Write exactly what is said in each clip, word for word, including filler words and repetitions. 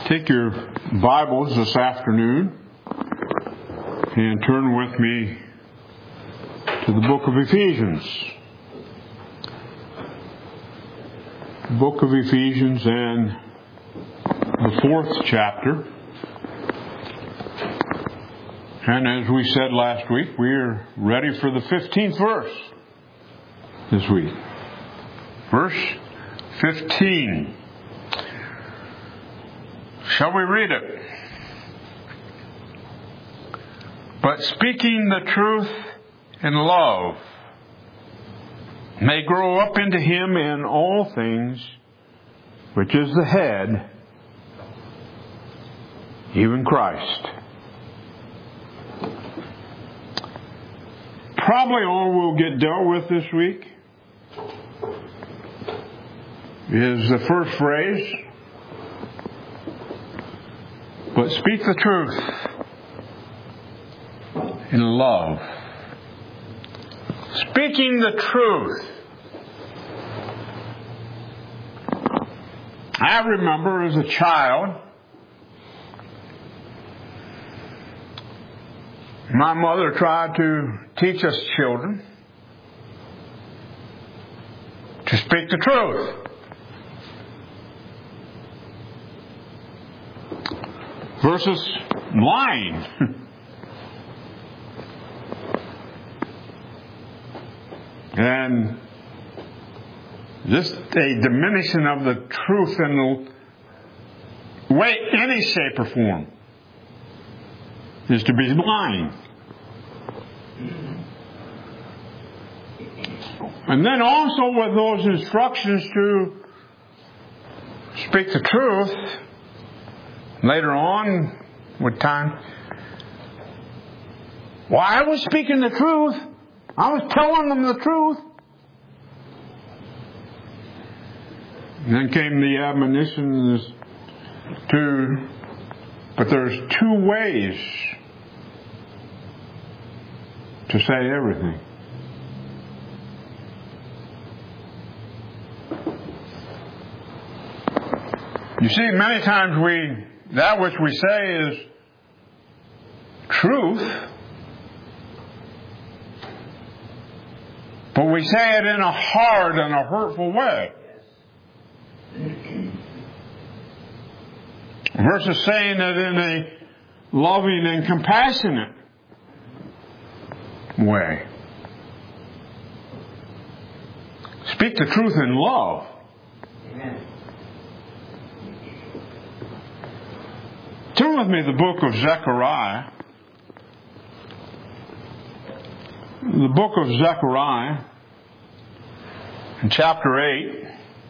Take your Bibles this afternoon and turn with me to the book of Ephesians. The book of Ephesians and the fourth chapter. And as we said last week, we're ready for the fifteenth verse this week. Verse fifteen. Shall we read it? But speaking the truth in love may grow up into him in all things, which is the head, even Christ. Probably all we'll get dealt with this week is the first phrase, but speak the truth in love. Speaking the truth. I remember as a child, my mother tried to teach us children to speak the truth. Versus lying. And just a diminishing of the truth in the way, any shape or form, is to be lying. And then also with those instructions to speak the truth, later on, with time, well, I was speaking the truth. I was telling them the truth. And then came the admonition to, but there's two ways to say everything. You see, many times we that which we say is truth, but we say it in a hard and a hurtful way. Versus saying it in a loving and compassionate way. Speak the truth in love. Amen. Turn with me to the book of Zechariah. The book of Zechariah, in chapter eight.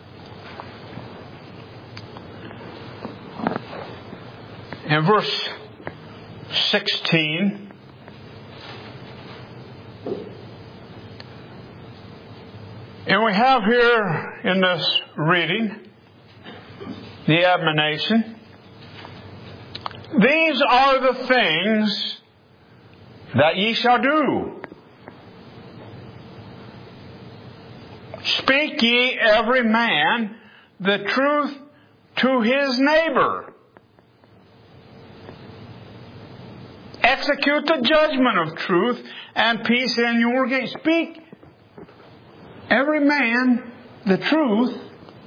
And verse sixteen. And we have here in this reading the admonition. These are the things that ye shall do. Speak ye every man the truth to his neighbor. Execute the judgment of truth and peace in your gate. Speak every man the truth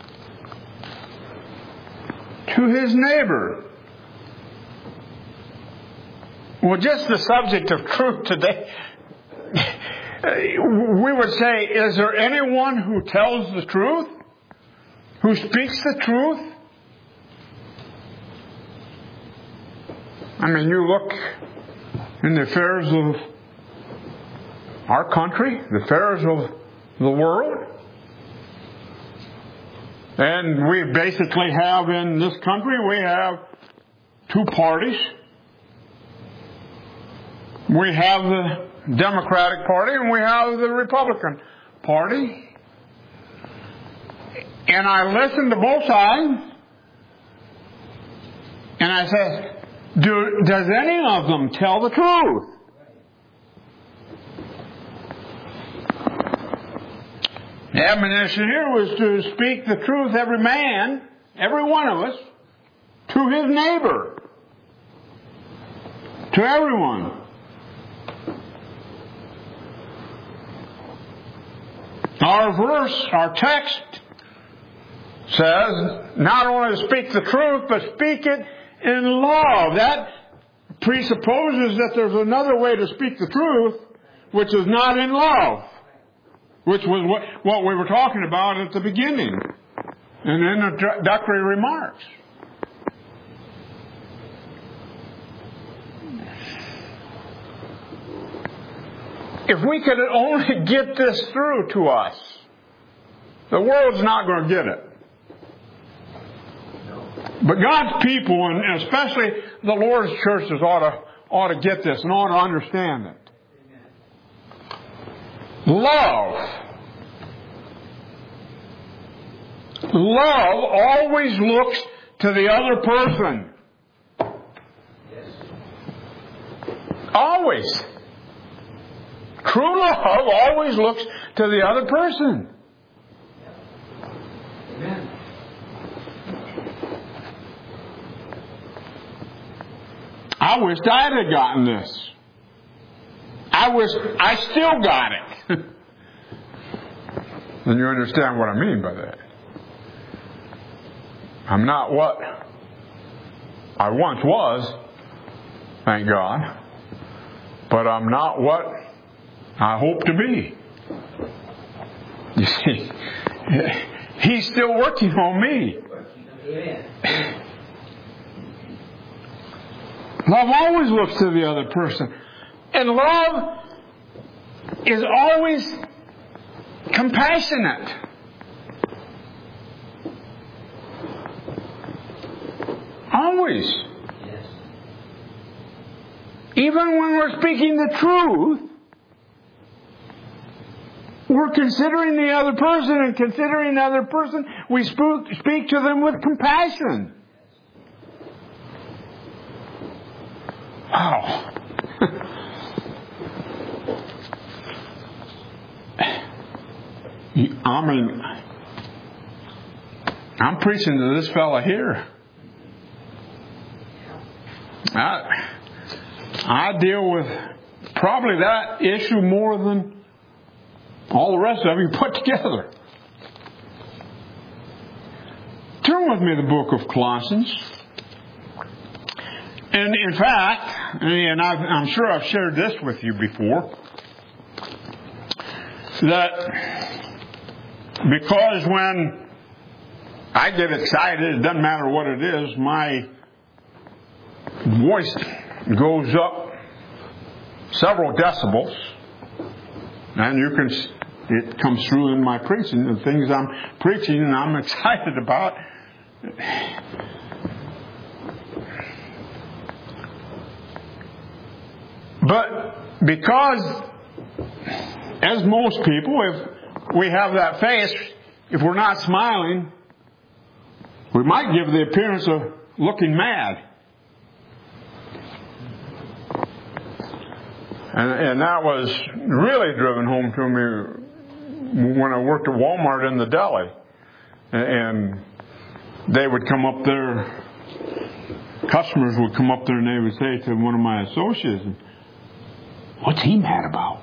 to his neighbor. Well, just the subject of truth today, we would say, is there anyone who tells the truth? Who speaks the truth? I mean, you look in the affairs of our country, the affairs of the world, and we basically have in this country, we have two parties. We have the Democratic Party and we have the Republican Party. And I listen to both sides. And I say, do, does any of them tell the truth? The admonition here was to speak the truth, every man, every one of us, to his neighbor, to everyone. Our verse, our text says not only to speak the truth, but speak it in love. That presupposes that there's another way to speak the truth, which is not in love, which was what, what we were talking about at the beginning and in the introductory remarks. If we could only get this through to us, the world's not going to get it. But God's people, and especially the Lord's churches, ought to, ought to get this and ought to understand it. Love. Love always looks to the other person. Always. True love always looks to the other person. Amen. I wished I had gotten this. I wish I still got it. Then you understand what I mean by that. I'm not what I once was, thank God, but I'm not what I hope to be. You see, He's still working on me. Amen. Love always looks to the other person. And love is always compassionate. Always. Yes. Even when we're speaking the truth, we're considering the other person, and considering the other person, we speak, speak to them with compassion. Wow. I mean, I'm preaching to this fella here. I, I deal with probably that issue more than all the rest of you put together. Turn with me to the book of Colossians. And in fact, and I've, I'm sure I've shared this with you before, that because when I get excited, it doesn't matter what it is, my voice goes up several decibels, and you can, it comes through in my preaching, the things I'm preaching and I'm excited about. But because, as most people, if we have that face, if we're not smiling, we might give the appearance of looking mad. And, and that was really driven home to me when I worked at Walmart in the deli. And they would come up there, customers would come up there and they would say to one of my associates, "What's he mad about?"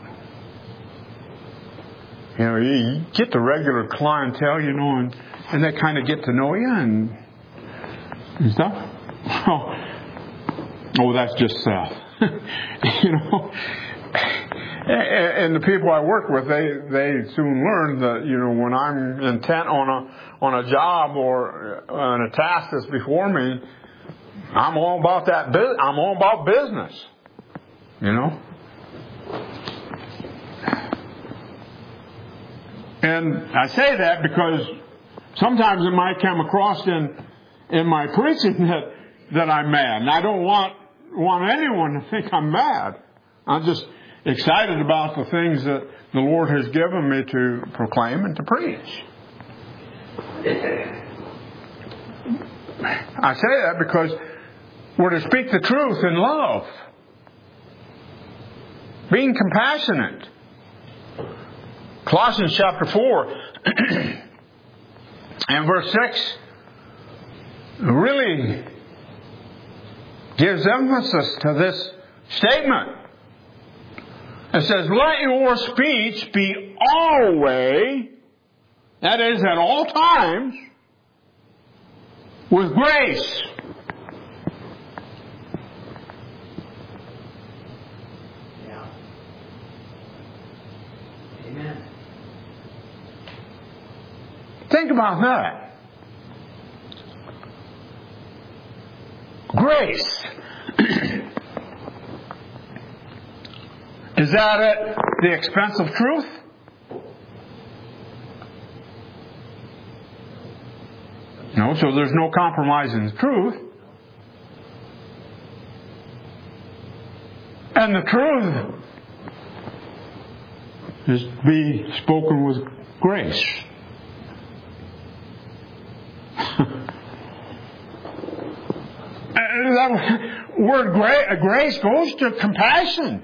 You know, you get the regular clientele, you know, and, and they kind of get to know you and, and stuff. Oh, oh, that's just Seth. You know. And the people I work with, they, they soon learn that, you know, when I'm intent on a on a job or on a task that's before me, I'm all about that. Bu- I'm all about business. You know. And I say that because sometimes it might come across in in my preaching that that I'm mad, and I don't want want anyone to think I'm mad. I'm just excited about the things that the Lord has given me to proclaim and to preach. I say that because we're to speak the truth in love, being compassionate. Colossians chapter four and verse six really gives emphasis to this statement. It says, let your speech be always, that is, at all times, with grace. Yeah. Amen. Think about that. Grace. Is that at the expense of truth? No, so there's no compromise in the truth. And the truth is to be spoken with grace. That word gra- grace goes to compassion.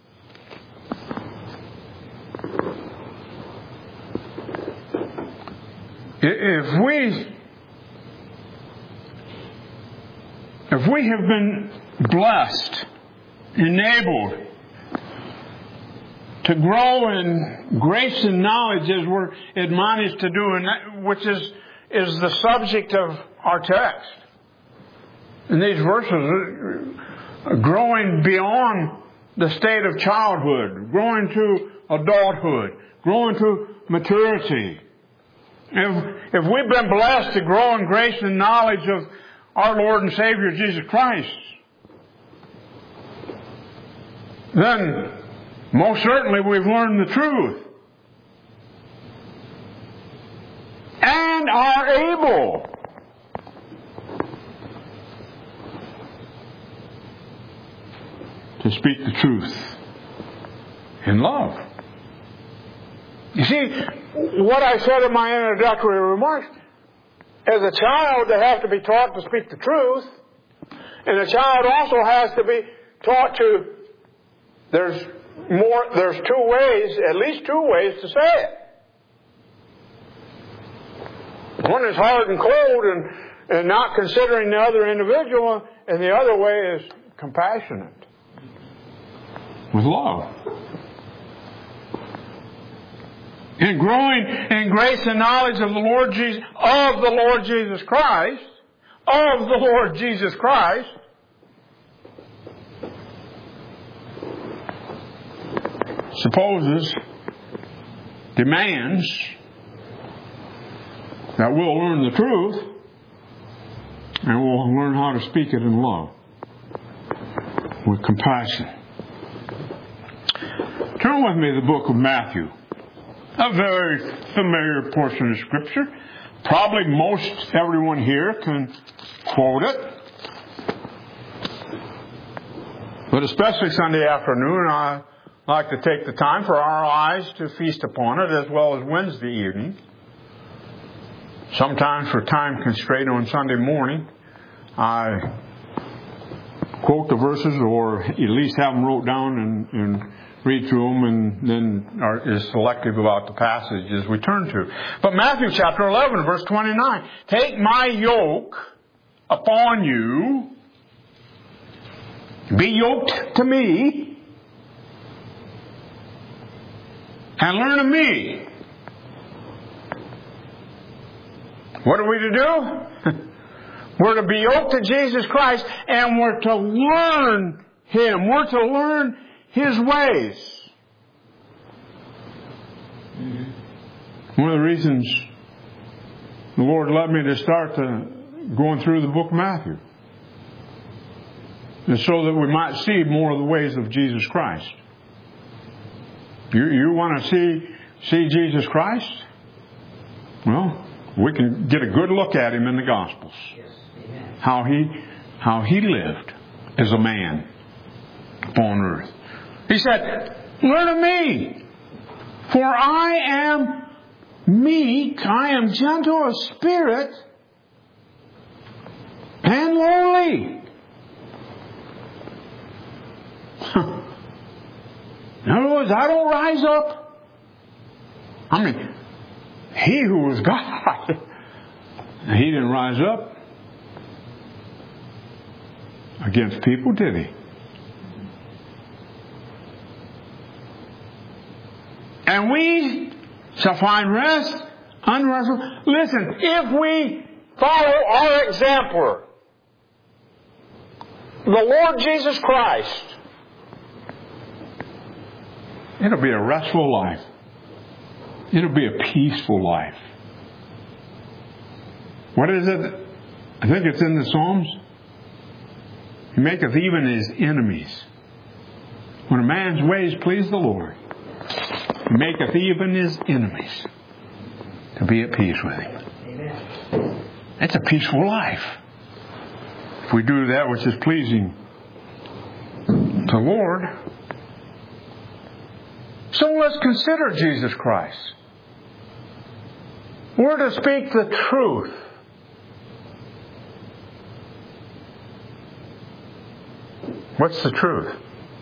If we if we have been blessed, enabled to grow in grace and knowledge as we're admonished to do, and that, which is is the subject of our text. In these verses, growing beyond the state of childhood, growing to adulthood, growing to maturity. If, if we've been blessed to grow in grace and knowledge of our Lord and Savior Jesus Christ, then most certainly we've learned the truth and are able to speak the truth in love. You see, what I said in my introductory remarks, as a child they have to be taught to speak the truth, and a child also has to be taught to, there's more, there's two ways, at least two ways to say it. One is hard and cold and, and not considering the other individual, and the other way is compassionate, with love. In growing in grace and knowledge of the Lord Jesus, of the Lord Jesus Christ, of the Lord Jesus Christ, supposes, demands that we'll learn the truth and we'll learn how to speak it in love, with compassion. Turn with me to the book of Matthew. A very familiar portion of Scripture. Probably most everyone here can quote it. But especially Sunday afternoon, I like to take the time for our eyes to feast upon it, as well as Wednesday evening. Sometimes for time constraint on Sunday morning, I quote the verses or at least have them wrote down and, and read through them, and then are, is selective about the passages we turn to. But Matthew chapter eleven, verse twenty-nine. Take my yoke upon you. Be yoked to me. And learn of me. What are we to do? We're to be yoked to Jesus Christ, and we're to learn Him. We're to learn His ways. Mm-hmm. One of the reasons the Lord led me to start to going through the book of Matthew is so that we might see more of the ways of Jesus Christ. You, you want to see see Jesus Christ? Well, we can get a good look at Him in the Gospels. Yes. Amen. How He how He lived as a man upon earth. He said, learn of me, for I am meek, I am gentle of spirit, and lowly. In other words, I don't rise up. I mean, He who was God, He didn't rise up. against people, did He? And we shall find rest under our feet. Listen, if we follow our exemplar, the Lord Jesus Christ, it'll be a restful life. It'll be a peaceful life. What is it? I think it's in the Psalms. He maketh even his enemies. When a man's ways please the Lord, He maketh even his enemies to be at peace with Him. Amen. It's a peaceful life. If we do that which is pleasing to the Lord. So let's consider Jesus Christ. We're to speak the truth. What's the truth?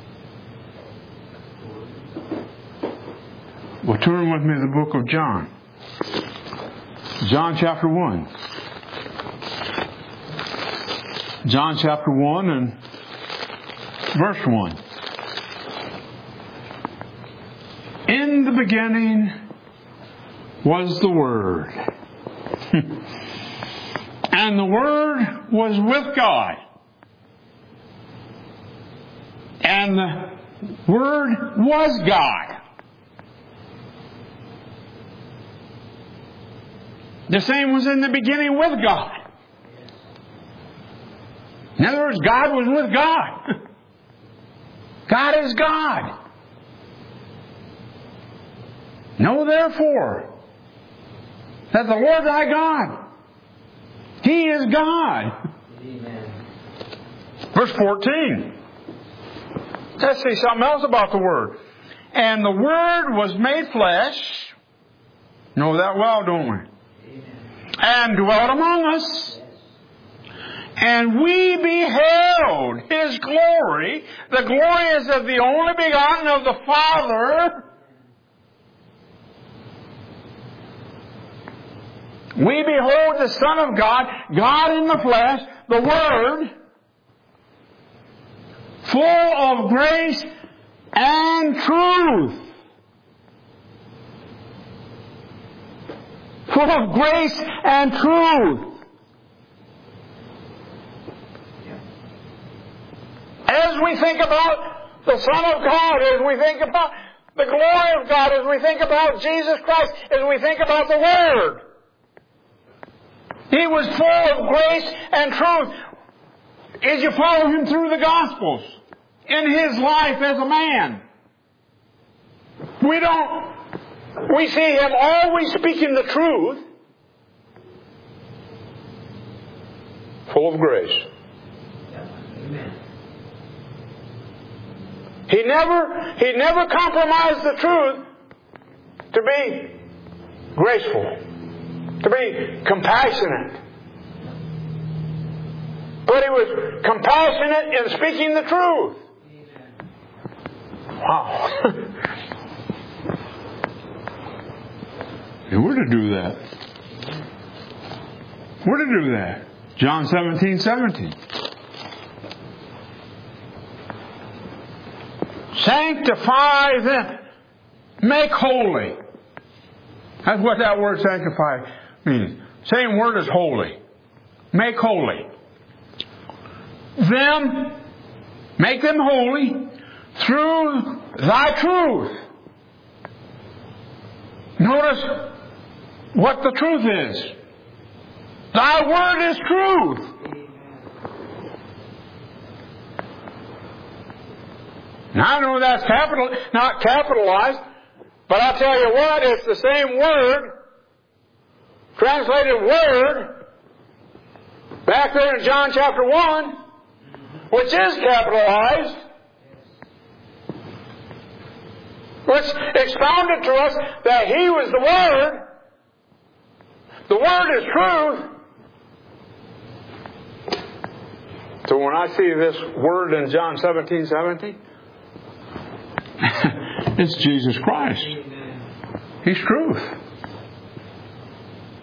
Well, turn with me to the book of John. John chapter one. John chapter one and verse one. In the beginning was the Word. And the Word was with God. And the Word was God. The same was in the beginning with God. In other words, God was with God. God is God. Know therefore that the Lord thy God, He is God. Amen. Verse fourteen. Let's see something else about the Word. And the Word was made flesh. Know that well, don't we? Amen. And dwelt among us. And we beheld His glory. The glory is of the only begotten of the Father. We behold the Son of God, God in the flesh, the Word, full of grace and truth. Full of grace and truth. As we think about the Son of God, as we think about the glory of God, as we think about Jesus Christ, as we think about the Word, He was full of grace and truth. As you follow Him through the Gospels, in His life as a man, we don't, we see Him always speaking the truth, full of grace. Amen. He never, he never compromised the truth to be graceful, to be compassionate. But He was compassionate in speaking the truth. Wow. And we're to do that. We're to do that. John seventeen seventeen. Sanctify them. Make holy. That's what that word sanctify means. Same word as holy. Make holy. Them, make them holy through thy truth. Notice what the truth is. Thy word is truth. Now I know that's capital, not capitalized, but I'll tell you what, it's the same word, translated word, back there in John chapter one, which is capitalized, which expounded to us that He was the Word. The Word is truth. So when I see this word in John seventeen seventeen, it's Jesus Christ. He's truth.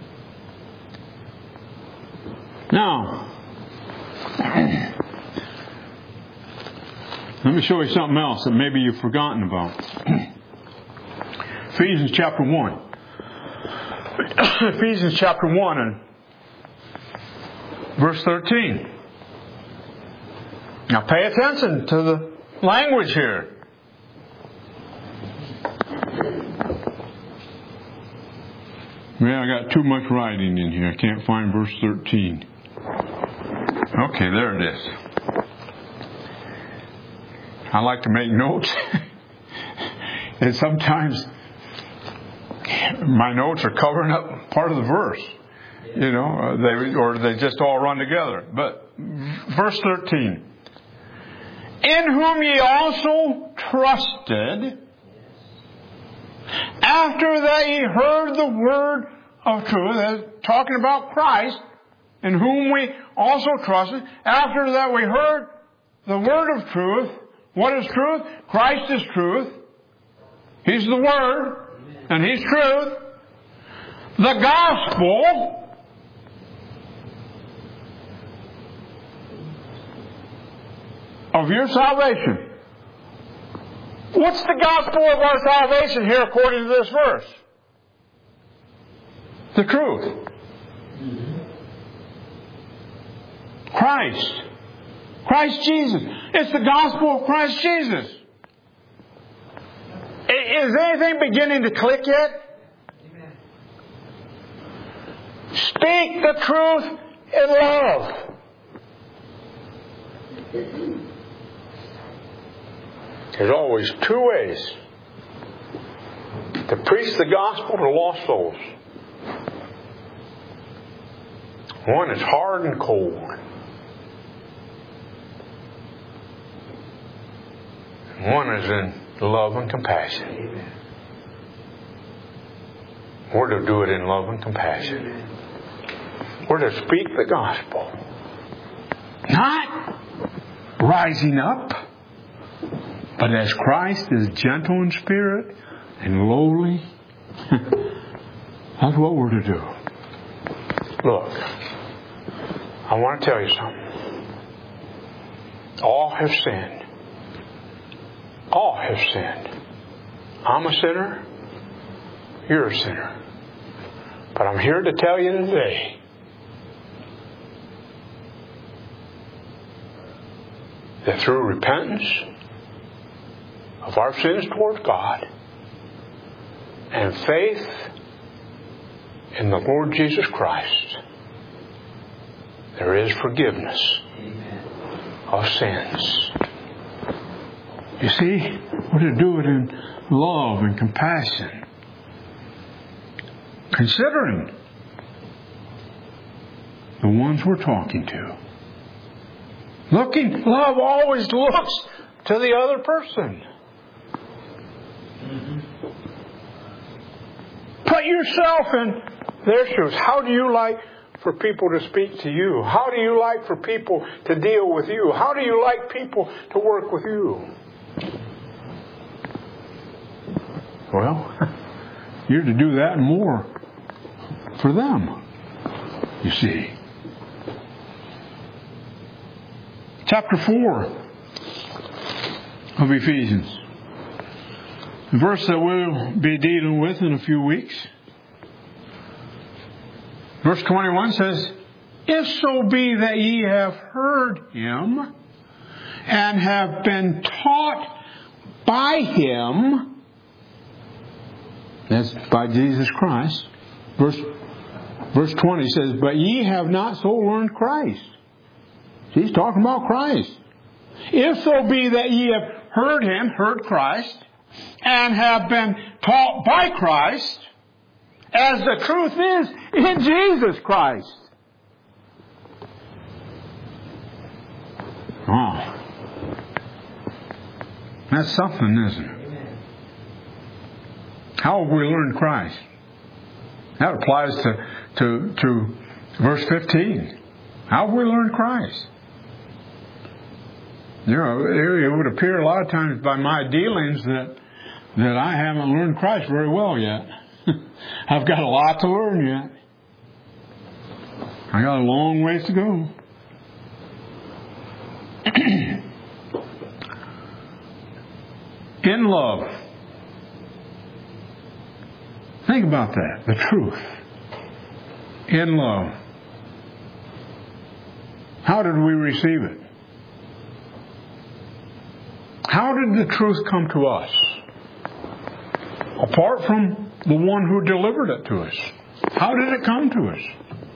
Now, Let me show you something else that maybe you've forgotten about. Ephesians chapter one. Ephesians chapter one and verse thirteen. Now pay attention to the language here. Well, I got too much writing in here. I can't find verse thirteen. Okay, there it is. I like to make notes. And sometimes my notes are covering up part of the verse. You know, they or they just all run together. But verse thirteen. In whom ye also trusted, after that ye heard the word of truth, talking about Christ, in whom we also trusted, after that we heard the word of truth. What is truth? Christ is truth. He's the Word, and He's truth. The gospel of your salvation. What's the gospel of our salvation here according to this verse? The truth. Christ. Christ Jesus. It's the gospel of Christ Jesus. Is anything beginning to click yet? Speak the truth in love. There's always two ways to preach the gospel to lost souls. One is hard and cold. One is in love and compassion. Amen. We're to do it in love and compassion. Amen. We're to speak the gospel. Not rising up, but as Christ is gentle in spirit and lowly. That's what we're to do. Look, I want to tell you something. All have sinned. All have sinned. I'm a sinner. You're a sinner. But I'm here to tell you today that through repentance of our sins towards God and faith in the Lord Jesus Christ, there is forgiveness of sins. You see, we're to do it in love and compassion. Considering the ones we're talking to. Looking, love always looks to the other person. Mm-hmm. Put yourself in their shoes. How do you like for people to speak to you? How do you like for people to deal with you? How do you like people to work with you? Well, you're to do that and more for them, you see. Chapter four of Ephesians. The verse that we'll be dealing with in a few weeks. Verse twenty-one says, if so be that ye have heard Him and have been taught by Him, that's by Jesus Christ. Verse, verse twenty says, but ye have not so learned Christ. He's talking about Christ. If so be that ye have heard Him, heard Christ, and have been taught by Christ, as the truth is in Jesus Christ. Oh. That's something, isn't it? How have we learned Christ? That applies to, to, to verse fifteen. How have we learned Christ? You know, it would appear a lot of times by my dealings that that I haven't learned Christ very well yet. I've got a lot to learn yet. I got a long ways to go. in love. Think about that. The truth. In love. How did we receive it? How did the truth come to us? Apart from the one who delivered it to us. How did it come to us?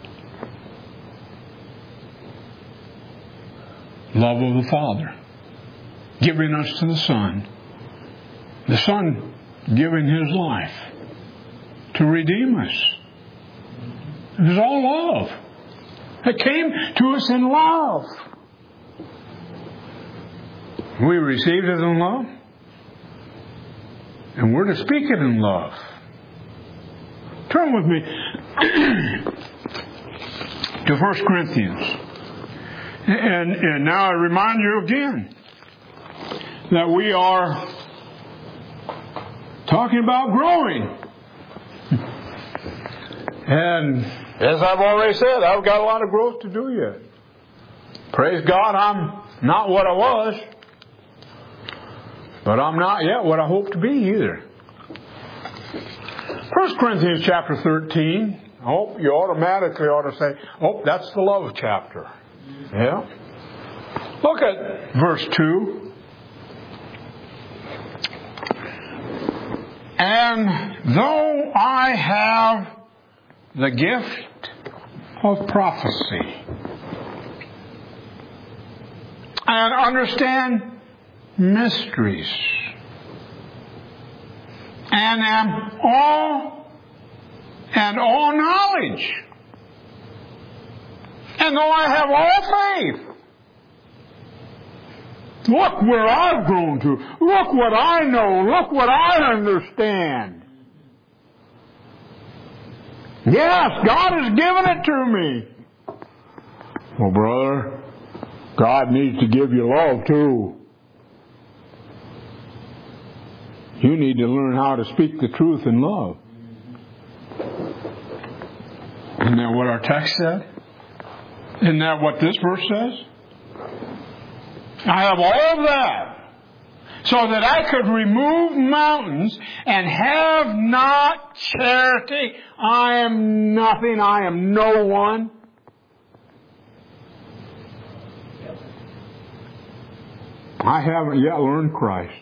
Love of the Father. Giving us to the Son. The Son giving His life to redeem us. It was all love. It came to us in love. We received it in love. And we're to speak it in love. Turn with me to First Corinthians. And, and now I remind you again that we are talking about growing. And as I've already said, I've got a lot of growth to do yet. Praise God, I'm not what I was. But I'm not yet what I hope to be either. First Corinthians chapter thirteen. I hope you automatically ought to say, oh, that's the love chapter. Yeah. Look at verse two. And though I have the gift of prophecy and understand mysteries and am all and all knowledge, and though I have all faith, look where I've grown to. Look what I know. Look what I understand. Yes, God has given it to me. Well, brother, God needs to give you love too. You need to learn how to speak the truth in love. Isn't that what our text said? Isn't that what this verse says? I have all of that so that I could remove mountains and have not charity. I am nothing. I am no one. I haven't yet learned Christ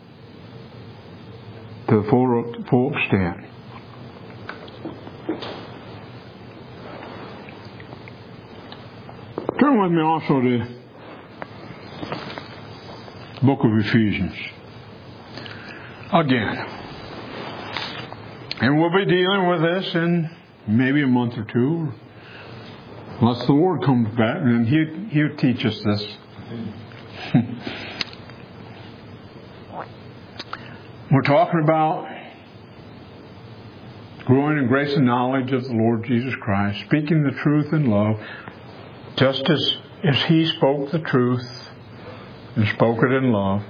to the full, full extent. Turn with me also to the book of Ephesians. Again. And we'll be dealing with this in maybe a month or two. Unless the Lord comes back, and he, He'll teach us this. We're talking about growing in grace and knowledge of the Lord Jesus Christ, speaking the truth in love, just as, as He spoke the truth and spoke it in love.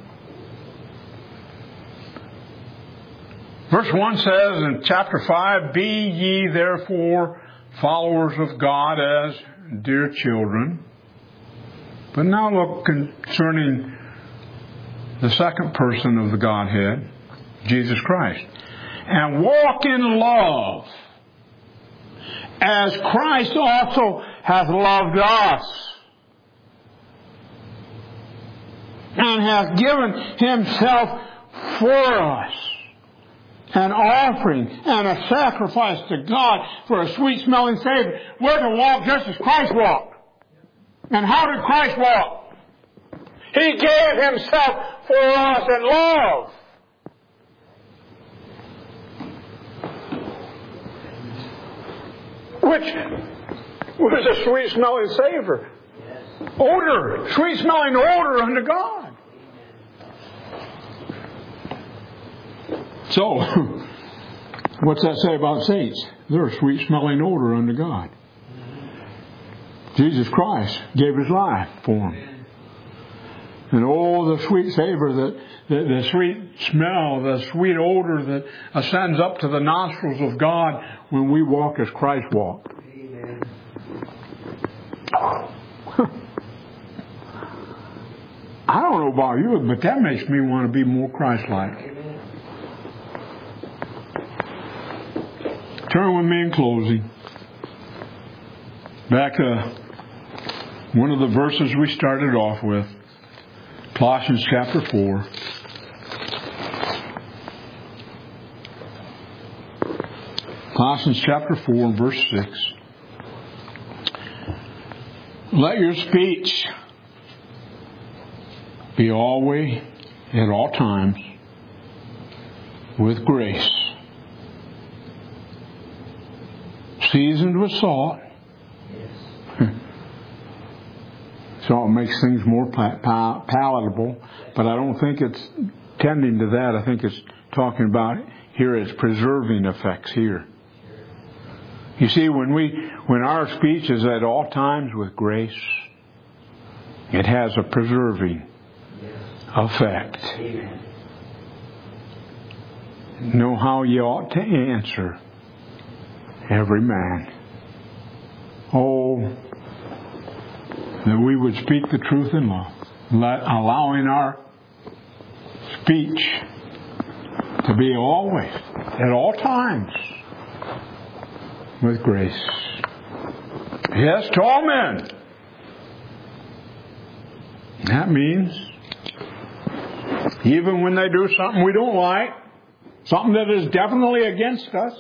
Verse one says in chapter five, be ye therefore followers of God as dear children. But now look concerning the second person of the Godhead, Jesus Christ. And walk in love, as Christ also hath loved us, and hath given Himself for us, an offering and a sacrifice to God for a sweet-smelling Savior. We're to walk just as Christ walked. And how did Christ walk? He gave Himself for us in love. Which was a sweet-smelling savor. Odor, sweet-smelling odor unto God. So, what's that say about saints? They're a sweet-smelling odor unto God. Jesus Christ gave His life for them. And oh, the sweet savor, the, the, the sweet smell, the sweet odor that ascends up to the nostrils of God when we walk as Christ walked. Amen. I don't know about you, but that makes me want to be more Christ-like. Turn with me in closing back to one of the verses we started off with, Colossians chapter four. Colossians chapter four, verse six. Let your speech be always, at all times, with grace, seasoned with salt. Salt makes things more pal- palatable, but I don't think it's tending to that. I think it's talking about here it's preserving effects here. You see, when we when our speech is at all times with grace, it has a preserving effect. Amen. Know how you ought to answer every man. Oh, that we would speak the truth in love, let, allowing our speech to be always, at all times, with grace. Yes, to all men. That means even when they do something we don't like, something that is definitely against us,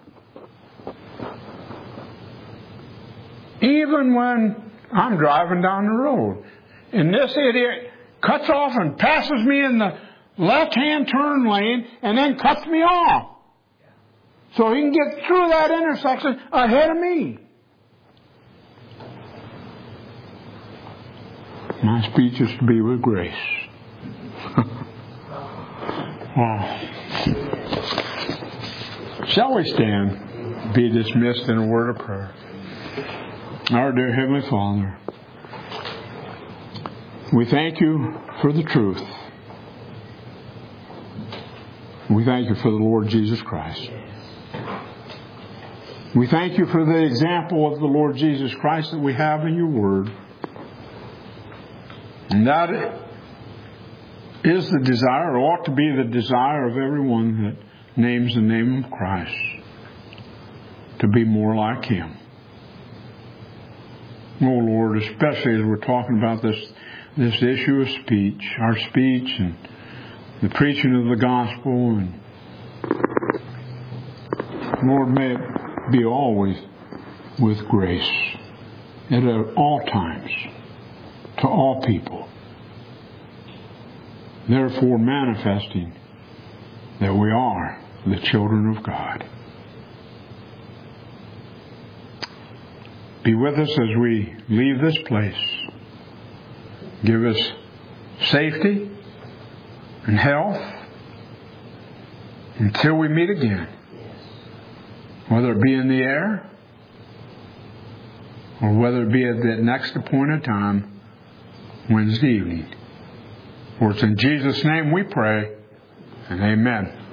even when I'm driving down the road and this idiot cuts off and passes me in the left-hand turn lane and then cuts me off so he can get through that intersection ahead of me. My speech is to be with grace. Wow. Shall we stand, be dismissed in a word of prayer? Our dear Heavenly Father, we thank you for the truth. We thank you for the Lord Jesus Christ. We thank you for the example of the Lord Jesus Christ that we have in your word. And that is the desire, or ought to be the desire of everyone that names the name of Christ, to be more like Him. Oh Lord, especially as we're talking about this, this issue of speech, our speech and the preaching of the gospel, and Lord, may it be always with grace, and at all times, to all people, therefore manifesting that we are the children of God. Be with us as we leave this place. Give us safety and health until we meet again, whether it be in the air or whether it be at that next appointed time, Wednesday evening. For it's in Jesus' name we pray, and amen.